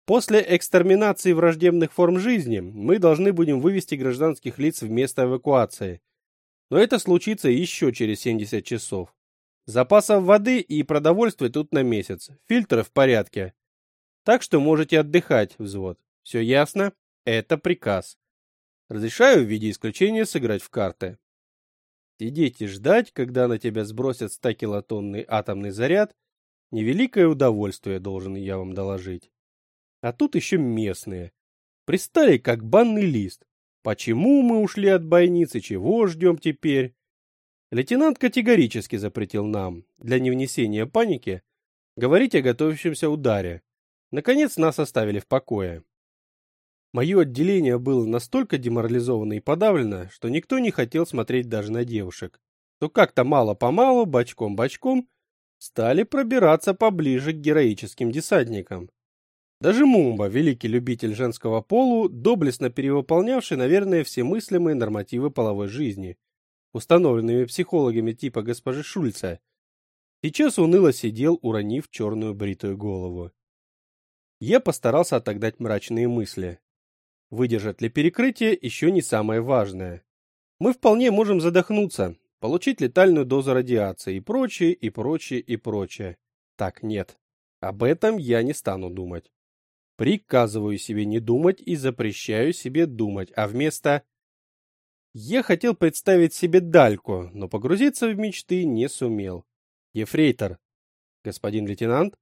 После экстерминации враждебных форм жизни мы должны будем вывести гражданских лиц в место эвакуации. Но это случится еще через 70 часов. Запасов воды и продовольствия тут на месяц. Фильтры в порядке. Так что можете отдыхать, взвод. Все ясно? Это приказ. Разрешаю в виде исключения сыграть в карты. Сидеть и ждать, когда на тебя сбросят 100-килотонный атомный заряд, невеликое удовольствие, должен я вам доложить. А тут еще местные. Пристали, как банный лист. Почему мы ушли от бойницы, чего ждем теперь? Лейтенант категорически запретил нам, для невнесения паники, говорить о готовящемся ударе. Наконец нас оставили в покое. Мое отделение было настолько деморализовано и подавлено, что никто не хотел смотреть даже на девушек. То как-то мало-помалу, бочком-бочком, стали пробираться поближе к героическим десантникам. Даже Мумба, великий любитель женского полу, доблестно перевыполнявший, наверное, все мыслимые нормативы половой жизни, установленными психологами типа госпожи Шульца, сейчас уныло сидел, уронив черную бритую голову. Я постарался отогнать мрачные мысли. Выдержать ли перекрытие еще не самое важное. Мы вполне можем задохнуться, получить летальную дозу радиации и прочее, и прочее, и прочее. Так, нет. Об этом я не стану думать. Приказываю себе не думать и запрещаю себе думать, а вместо... Я хотел представить себе Дальку, но погрузиться в мечты не сумел. Ефрейтор. Господин лейтенант?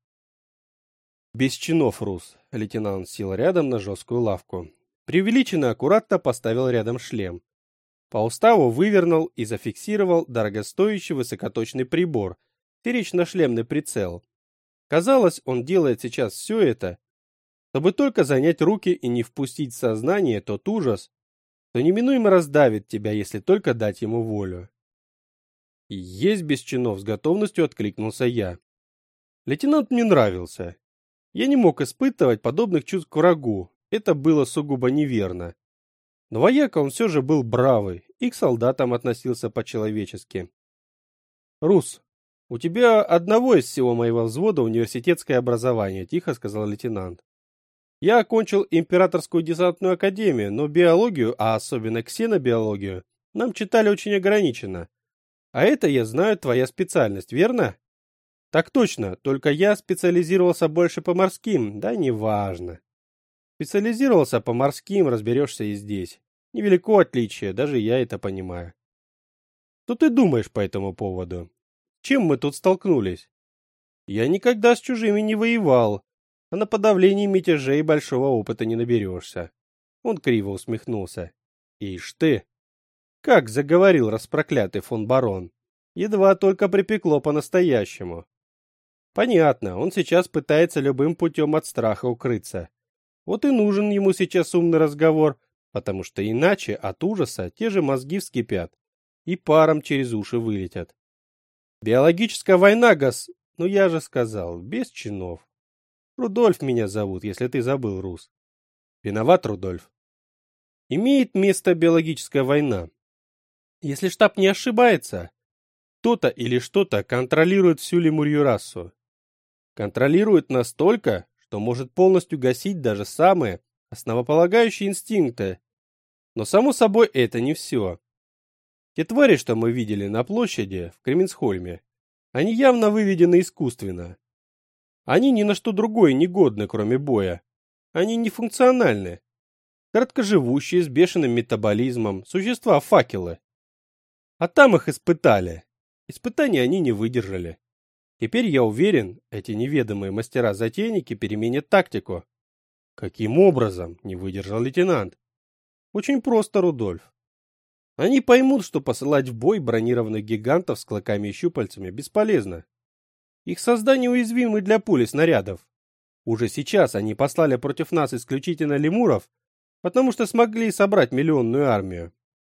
Без чинов, Рус. Лейтенант сел рядом на жесткую лавку. Преувеличенно аккуратно поставил рядом шлем. По уставу вывернул и зафиксировал дорогостоящий высокоточный прибор, перечно-шлемный прицел. Казалось, он делает сейчас все это, чтобы только занять руки и не впустить в сознание тот ужас, что неминуемо раздавит тебя, если только дать ему волю. И есть без чинов, с готовностью откликнулся я. Лейтенант мне нравился. Я не мог испытывать подобных чувств к врагу, это было сугубо неверно. Но вояка он все же был бравый и к солдатам относился по-человечески. «Рус, у тебя одного из всего моего взвода университетское образование», — тихо сказал лейтенант. «Я окончил Императорскую десантную академию, но биологию, а особенно ксенобиологию, нам читали очень ограниченно. А это, я знаю, твоя специальность, верно?» «Так точно, только я специализировался больше по морским, да неважно. Специализировался по морским, разберешься и здесь. Невелико отличие, даже я это понимаю. Что ты думаешь по этому поводу? Чем мы тут столкнулись? Я никогда с чужими не воевал, а на подавлении мятежей большого опыта не наберешься». Он криво усмехнулся. «Ишь ты! Как заговорил распроклятый фон барон! Едва только припекло по-настоящему. Понятно, он сейчас пытается любым путем от страха укрыться. Вот и нужен ему сейчас умный разговор, потому что иначе от ужаса те же мозги вскипят и паром через уши вылетят. Биологическая война, Ну я же сказал, без чинов. Рудольф меня зовут, если ты забыл, Рус. Виноват, Рудольф. Имеет место биологическая война. Если штаб не ошибается, кто-то или что-то контролирует всю лемурью расу. Контролирует настолько, что может полностью гасить даже самые основополагающие инстинкты. Но, само собой, это не все. Те твари, что мы видели на площади в Кременсхольме, они явно выведены искусственно. Они ни на что другое не годны, кроме боя. Они нефункциональны. Короткоживущие, с бешеным метаболизмом, существа-факелы. А там их испытали. Испытания они не выдержали. Теперь, я уверен, эти неведомые мастера-затейники переменят тактику. Каким образом? Не выдержал лейтенант. Очень просто, Рудольф. Они поймут, что посылать в бой бронированных гигантов с клыками и щупальцами бесполезно. Их создания уязвимы для пули снарядов. Уже сейчас они послали против нас исключительно лемуров, потому что смогли собрать миллионную армию.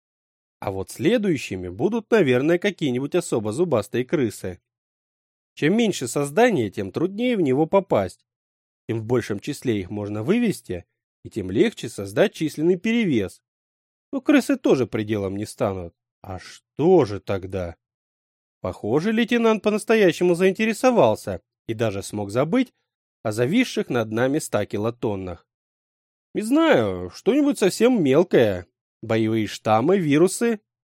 А вот следующими будут, наверное, какие-нибудь особо зубастые крысы. Чем меньше создания, тем труднее в него попасть. Тем в большем числе их можно вывести, и тем легче создать численный перевес. Но крысы тоже пределом не станут. А что же тогда? Похоже, лейтенант по-настоящему заинтересовался и даже смог забыть, о зависших над нами 100 килотоннах. Не знаю, что-нибудь совсем мелкое. Боевые штаммы, вирусы.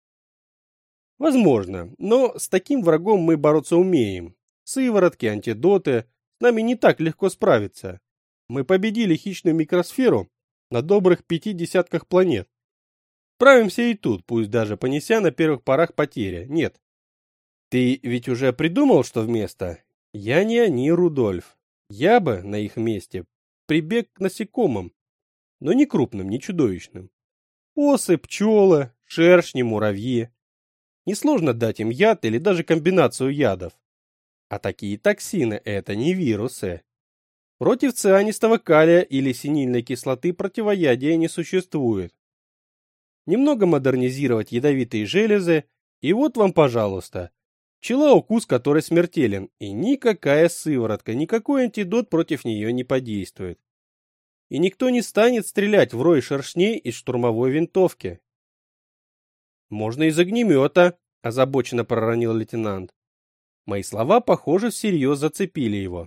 Возможно, но с таким врагом мы бороться умеем. Сыворотки, антидоты. С нами не так легко справиться. Мы победили хищную микросферу на добрых 5 десятках планет. Справимся и тут, пусть даже понеся на первых порах потери. Нет. Ты ведь уже придумал, что вместо? Я не они, Рудольф. Я бы на их месте прибег к насекомым, но не крупным, не чудовищным. Осы, пчелы, шершни, муравьи. Несложно дать им яд или даже комбинацию ядов. А такие токсины – это не вирусы. Против цианистого калия или синильной кислоты противоядия не существует. Немного модернизировать ядовитые железы, и вот вам, пожалуйста, пчела, укус которой смертелен, и никакая сыворотка, никакой антидот против нее не подействует. И никто не станет стрелять в рой шершней из штурмовой винтовки. «Можно из огнемета», – озабоченно проронил лейтенант. Мои слова, похоже, всерьез зацепили его.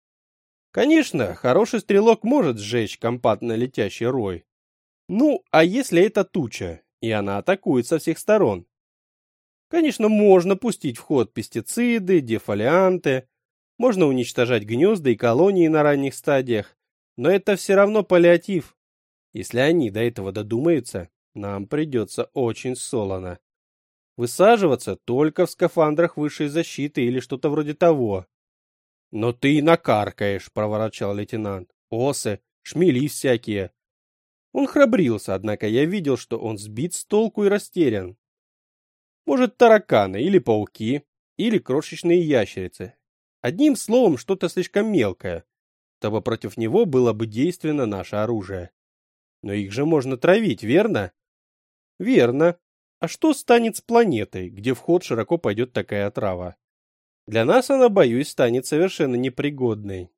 Конечно, хороший стрелок может сжечь компактно летящий рой. Ну, а если это туча, и она атакует со всех сторон? Конечно, можно пустить в ход пестициды, дефолианты, можно уничтожать гнезда и колонии на ранних стадиях, но это все равно паллиатив. Если они до этого додумаются, нам придется очень солоно. Высаживаться только в скафандрах высшей защиты или что-то вроде того. «Но ты и накаркаешь», — проворчал лейтенант. «Осы, шмели всякие». Он храбрился, однако я видел, что он сбит с толку и растерян. Может, тараканы или пауки, или крошечные ящерицы. Одним словом, что-то слишком мелкое, чтобы против него было бы действенно наше оружие. Но их же можно травить, верно? Верно. А что станет с планетой, где в ход широко пойдет такая отрава? Для нас она, боюсь, станет совершенно непригодной.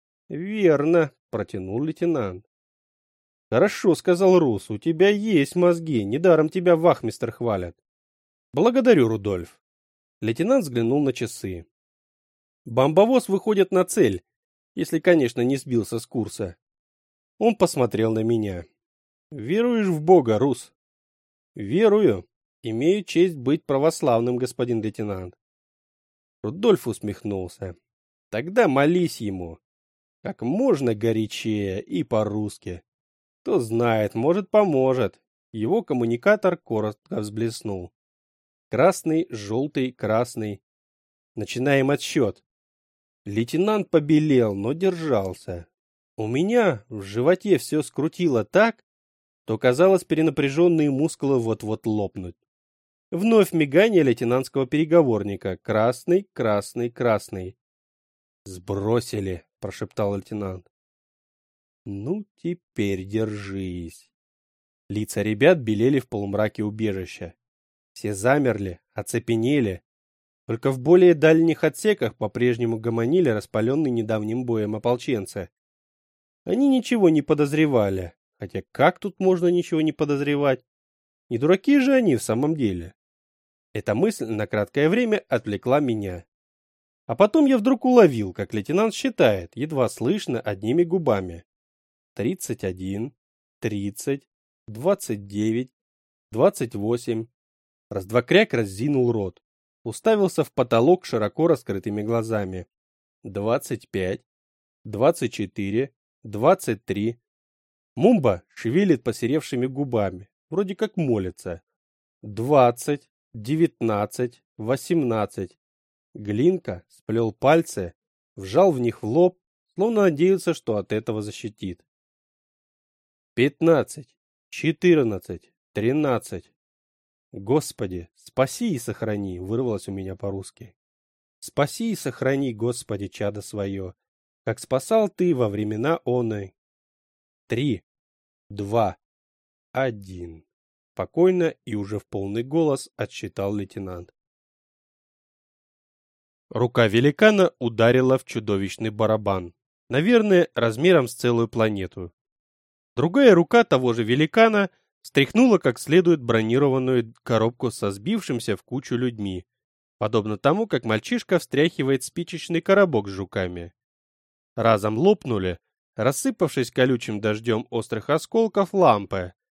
Верно, протянул лейтенант. Хорошо, сказал Рус, у тебя есть мозги, недаром тебя вахмистр хвалят. Благодарю, Рудольф. Лейтенант взглянул на часы. Бомбовоз выходит на цель, если, конечно, не сбился с курса. Он посмотрел на меня. Веруешь в Бога, Рус? Верую. Имею честь быть православным, господин лейтенант. Рудольф усмехнулся. Тогда молись ему. Как можно горячее и по-русски. Кто знает, может, поможет. Его коммуникатор коротко взблеснул. Красный, желтый, красный. Начинаем отсчет. Лейтенант побелел, но держался. У меня в животе все скрутило так, что казалось, перенапряженные мускулы вот-вот лопнут. Вновь мигание лейтенантского переговорника. Красный, красный, красный. «Сбросили», — прошептал лейтенант. «Ну, теперь держись». Лица ребят белели в полумраке убежища. Все замерли, оцепенели. Только в более дальних отсеках по-прежнему гомонили распаленные недавним боем ополченцы. Они ничего не подозревали. Хотя как тут можно ничего не подозревать? Не дураки же они в самом деле. Эта мысль на краткое время отвлекла меня. А потом я вдруг уловил, как лейтенант считает, едва слышно, одними губами. 31, 30, 29, 28. Раздвокряк разинул рот. Уставился в потолок широко раскрытыми глазами. 25, 24, 23. Мумба шевелит посеревшими губами, вроде как молится. 20, 19, 18. Глинка сплел пальцы, вжал в них в лоб, словно надеялся, что от этого защитит. 15, 14, 13. Господи, спаси и сохрани, вырвалось у меня по-русски. Спаси и сохрани, Господи, чадо свое, как спасал ты во времена оной. 3, 2, 1. Спокойно и уже в полный голос отсчитал лейтенант. Рука великана ударила в чудовищный барабан, наверное, размером с целую планету. Другая рука того же великана стряхнула как следует бронированную коробку со сбившимся в кучу людьми, подобно тому, как мальчишка встряхивает спичечный коробок с жуками. Разом лопнули, рассыпавшись колючим дождем острых осколков, лампы.